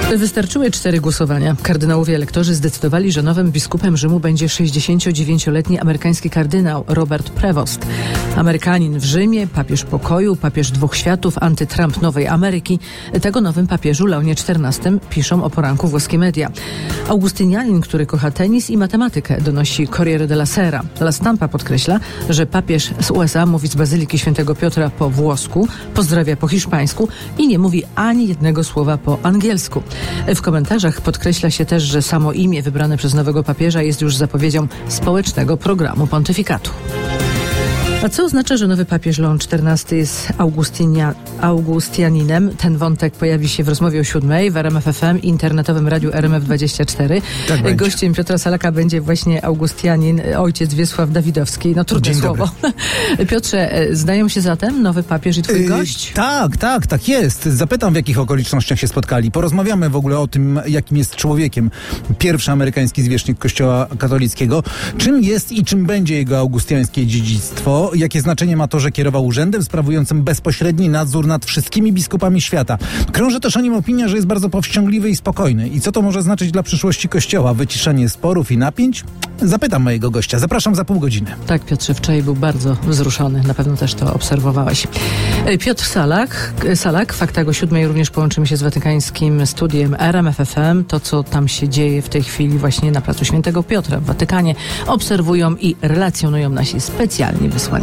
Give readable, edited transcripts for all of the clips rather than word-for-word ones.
Wystarczyły 4 głosowania. Kardynałowie elektorzy zdecydowali, że nowym biskupem Rzymu będzie 69-letni amerykański kardynał Robert Prevost. Amerykanin w Rzymie, papież pokoju, papież 2 światów, antytrump Nowej Ameryki. Tak o nowym papieżu Leonie XIV piszą o poranku włoskie media. Augustynianin, który kocha tenis i matematykę, donosi Corriere della Sera. La Stampa podkreśla, że papież z USA mówi z Bazyliki Świętego Piotra po włosku, pozdrawia po hiszpańsku i nie mówi ani jednego słowa po angielsku. W komentarzach podkreśla się też, że samo imię wybrane przez nowego papieża jest już zapowiedzią społecznego programu pontyfikatu. A co oznacza, że nowy papież Leon XIV jest augustianinem? Ten wątek pojawi się w rozmowie o 7:00 w RMF FM i internetowym radiu RMF24. Tak, gościem Piotra Salaka będzie właśnie augustianin, ojciec Wiesław Dawidowski. No trudne słowo. Piotrze, zdają się zatem nowy papież i twój gość? Tak jest. Zapytam, w jakich okolicznościach się spotkali. Porozmawiamy w ogóle o tym, jakim jest człowiekiem. Pierwszy amerykański zwierzchnik Kościoła katolickiego. Czym jest i czym będzie jego augustiańskie dziedzictwo? Jakie znaczenie ma to, że kierował urzędem sprawującym bezpośredni nadzór nad wszystkimi biskupami świata? Krąży też o nim opinia, że jest bardzo powściągliwy i spokojny. I co to może znaczyć dla przyszłości Kościoła? Wyciszenie sporów i napięć? Zapytam mojego gościa. Zapraszam za pół godziny. Tak, Piotrze, wczoraj był bardzo wzruszony. Na pewno też to obserwowałeś. Piotr Salak, w aktach o 7:00 również połączymy się z watykańskim studiem RMF FM. To, co tam się dzieje w tej chwili właśnie na placu Świętego Piotra w Watykanie, obserwują i relacjonują nasi specjalni wysłannicy.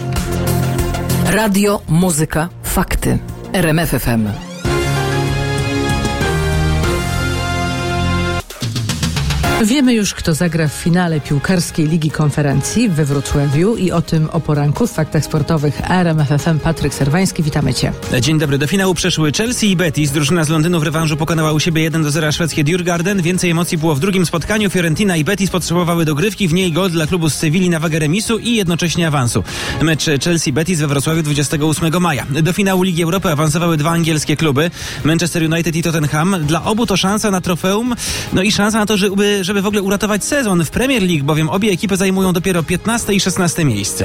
Radio, muzyka, fakty. RMF FM. Wiemy już, kto zagra w finale piłkarskiej Ligi Konferencji we Wrocławiu i o tym o poranku w faktach sportowych RMF FM. Patryk Serwański, witamy Cię. Dzień dobry. Do finału przeszły Chelsea i Betis. Drużyna z Londynu w rewanżu pokonała u siebie 1-0 szwedzkie Djurgården. Więcej emocji było w drugim spotkaniu. Fiorentina i Betis potrzebowały dogrywki, w niej gol dla klubu z Sewilli na wagę remisu i jednocześnie awansu. Mecz Chelsea-Betis we Wrocławiu 28 maja. Do finału Ligi Europy awansowały 2 angielskie kluby, Manchester United i Tottenham. Dla obu to szansa na trofeum, no i szansa na to, żeby w ogóle uratować sezon w Premier League, bowiem obie ekipy zajmują dopiero 15 i 16 miejsce.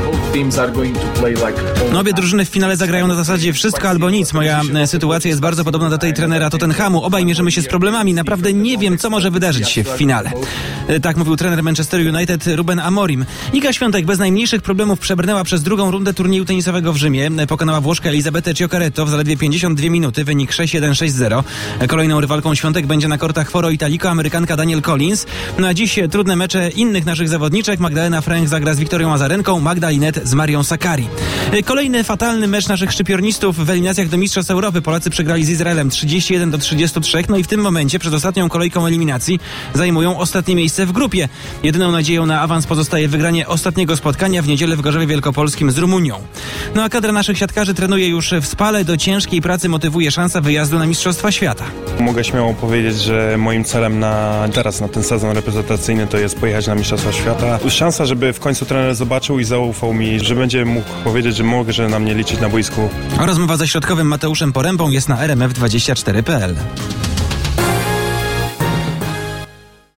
Obie drużyny w finale zagrają na zasadzie wszystko albo nic. Moja sytuacja jest bardzo podobna do tej trenera Tottenhamu. Obaj mierzymy się z problemami. Naprawdę nie wiem, co może wydarzyć się w finale. Tak mówił trener Manchester United Ruben Amorim. Iga Świątek bez najmniejszych problemów przebrnęła przez drugą rundę turnieju tenisowego w Rzymie. Pokonała Włoszkę Elizabetę Cioccaretto w zaledwie 52 minuty, wynik 6-1-6-0. Kolejną rywalką Świątek będzie na kortach Foro Italico Amerykanka Danielle Collins. No a dziś trudne mecze innych naszych zawodniczek. Magdalena Fręch zagra z Wiktorią Azarenką, Magda Linet z Marią Sakkari. Kolejny fatalny mecz naszych szczypiornistów w eliminacjach do Mistrzostw Europy. Polacy przegrali z Izraelem 31-33. No i w tym momencie przed ostatnią kolejką eliminacji zajmują ostatnie miejsce w grupie. Jedyną nadzieją na awans pozostaje wygranie ostatniego spotkania w niedzielę w Gorzowie Wielkopolskim z Rumunią. No a kadra naszych siatkarzy trenuje już w Spale. Do ciężkiej pracy motywuje szansa wyjazdu na Mistrzostwa Świata. Mogę śmiało powiedzieć, że moim celem na ten sezon reprezentacyjny to jest pojechać na Mistrzostwa Świata. Szansa, żeby w końcu trener zobaczył i zaufał mi, że będzie mógł powiedzieć, że mogę, że na mnie liczyć na boisku. Rozmowa ze środkowym Mateuszem Porębą jest na rmf24.pl.